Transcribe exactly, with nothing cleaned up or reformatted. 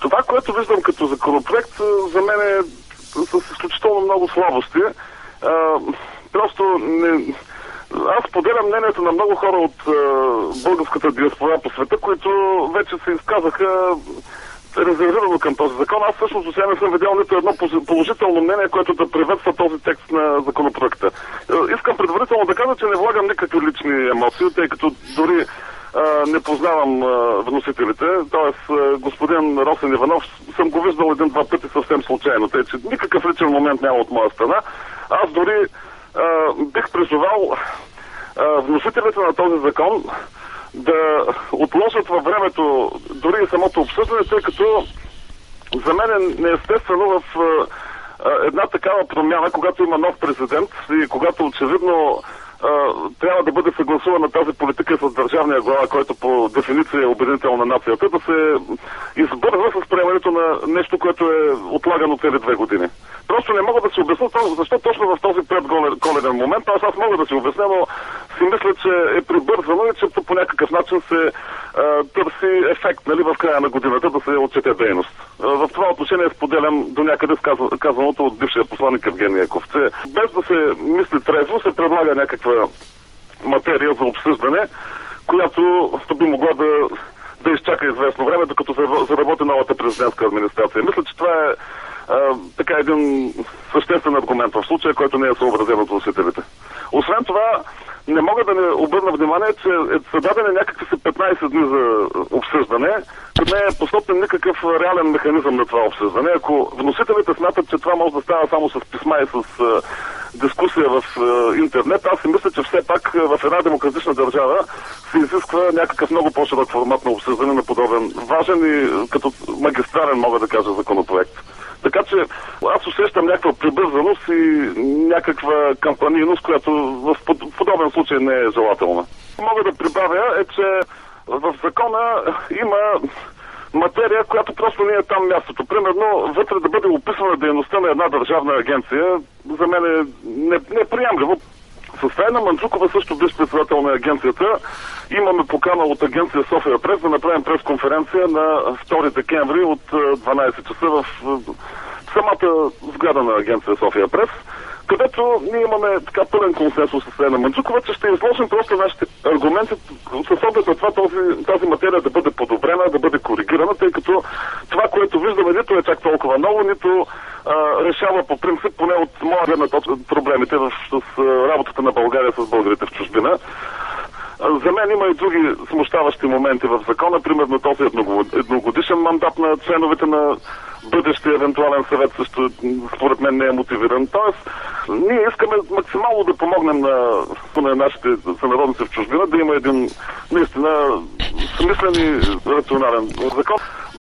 Това, което виждам като законопроект, за мен е с изключително много слабости. А, просто не... Аз поделям мнението на много хора от а, българската диаспора по света, които вече се изказаха резервирано към този закон. Аз всъщност сега не съм видял нито едно положително мнение, което да приветства този текст на законопроекта. Искам предварително да кажа, че не влагам никакви лични емоции, тъй като дори а, не познавам а, вносителите. Тоест, а, господин Росен Иванов съм го виждал един-два пъти съвсем случайно, тъй че никакъв личен момент няма от моя страна. Аз дори а, бих призовал а, вносителите на този закон да отложат във времето дори и самото обсъждане, тъй като за мен е неестествено в а, една такава промяна, когато има нов президент и когато очевидно а, трябва да бъде съгласувана тази политика с държавния глава, който по дефиниция е обединител на нацията, да се избързва с приемането на нещо, което е отлагано цели две години. Просто не мога да си обясня защо точно в този предколеден момент. Аз, аз мога да си обясня, но си мисля, че е прибързано и че по някакъв начин се а, търси ефект, нали, в края на годината да се отчете дейност. А, в това отношение споделям до някъде казаното от бившия посланник Евгений Еков, че без да се мисли трезво, се предлага някаква материя за обсъждане, която би могла да, да изчака известно време, докато се заработи новата президентска администрация. Мисля, че това е а, така един съществен аргумент в случая, който не е съобразен от вносителите. Освен това, не мога да не обърна внимание, че са дадени някакви си петнайсет дни за обсъждане, като не е посочен никакъв реален механизъм на това обсъждане. Ако вносителите смятат, че това може да става само с писма и с а, дискусия в а, интернет, аз си мисля, че все пак в една демократична държава се изисква някакъв много по-широк формат на обсъждане на подобен важен и като магистрален, мога да кажа, законопроект. Така че аз усещам някаква прибързаност и някаква кампанийност, която в подобен случай не е желателна. Мога да прибавя е, че в закона има материя, която просто не е там мястото. Примерно, вътре да бъде описана дейността на една държавна агенция, за мен е неприемливо. С Райна Манджукова, също бивш председател на агенцията, имаме покана от агенция София Прес да направим пресконференция на втори декември от дванайсет часа в самата сграда на агенция София Прес, където ние имаме така пълен консенсус с Райна Манджукова, че ще изложим просто нашите аргументи с оглед на това този, тази материя да бъде подобрена, да бъде коригирана, тъй като това, което виждаме, нито е чак толкова ново, нито а, решава по принцип, поне от моя гледна точка, проблемите в, с а, работата на България с българите в чужбина. За мен има и други смущаващи моменти в закона, примерно този едногодишен мандат на членовете на бъдещия евентуален съвет също според мен не е мотивиран. Тоест, ние искаме максимално да помогнем на, на нашите сънародници в чужбина да има един наистина смислен и рационален закон.